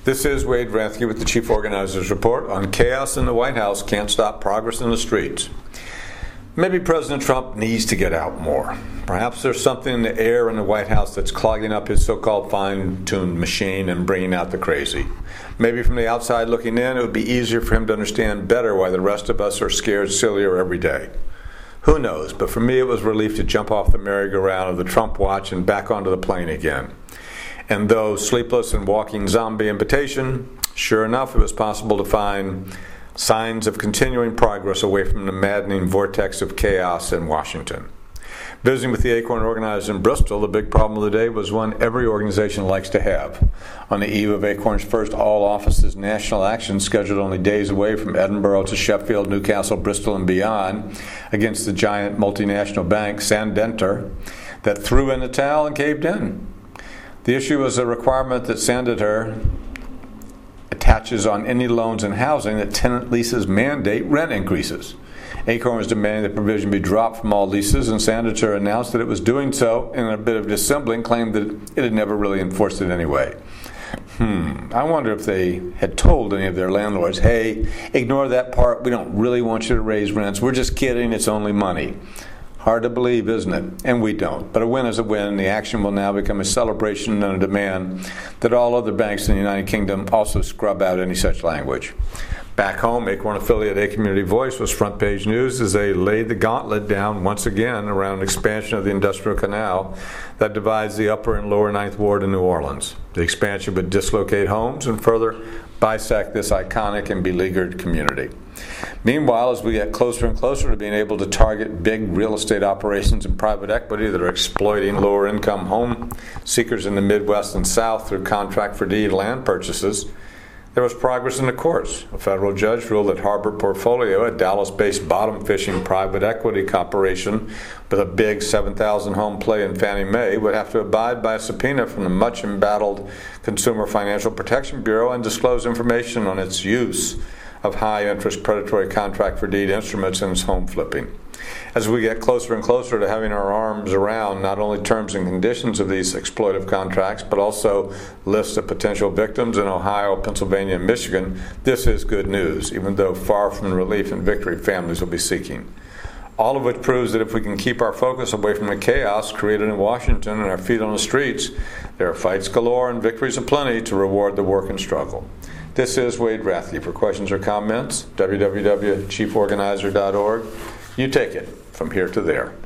This is Wade Rathke with the Chief Organizers Report on chaos in the White House can't stop progress in the streets. Maybe President Trump needs to get out more. Perhaps there's something in the air in the White House that's clogging up his so-called fine-tuned machine and bringing out the crazy. Maybe from the outside looking in, it would be easier for him to understand better why the rest of us are scared sillier every day. Who knows, but for me it was relief to jump off the merry-go-round of the Trump watch and back onto the plane again. And though sleepless and walking zombie invitation, sure enough it was possible to find signs of continuing progress away from the maddening vortex of chaos in Washington. Visiting with the Acorn organizers in Bristol, the big problem of the day was one every organization likes to have. On the eve of Acorn's first all-offices national action, scheduled only days away from Edinburgh to Sheffield, Newcastle, Bristol, and beyond, against the giant multinational bank Santander that threw in the towel and caved in. The issue was a requirement that Santander attaches on any loans and housing that tenant leases mandate rent increases. Acorn was demanding that provision be dropped from all leases, and Santander announced that it was doing so, and in a bit of dissembling claimed that it had never really enforced it anyway. I wonder if they had told any of their landlords, hey, ignore that part, we don't really want you to raise rents, we're just kidding, it's only money. Hard to believe, isn't it? And we don't. But a win is a win. The action will now become a celebration and a demand that all other banks in the United Kingdom also scrub out any such language. Back home, Acorn affiliate A Community Voice was front page news as they laid the gauntlet down once again around expansion of the Industrial Canal that divides the upper and lower Ninth Ward in New Orleans. The expansion would dislocate homes and further bisect this iconic and beleaguered community. Meanwhile, as we get closer and closer to being able to target big real estate operations and private equity that are exploiting lower income home seekers in the Midwest and South through contract for deed land purchases, there was progress in the courts. A federal judge ruled that Harbor Portfolio, a Dallas-based bottom-fishing private equity corporation with a big 7,000 home play in Fannie Mae, would have to abide by a subpoena from the much-embattled Consumer Financial Protection Bureau and disclose information on its use of high-interest predatory contract for deed instruments in its home flipping. As we get closer and closer to having our arms around not only terms and conditions of these exploitive contracts, but also lists of potential victims in Ohio, Pennsylvania, and Michigan, this is good news, even though far from the relief and victory families will be seeking. All of which proves that if we can keep our focus away from the chaos created in Washington and our feet on the streets, there are fights galore and victories aplenty to reward the work and struggle. This is Wade Rathke. For questions or comments, www.chieforganizer.org. You take it from here to there.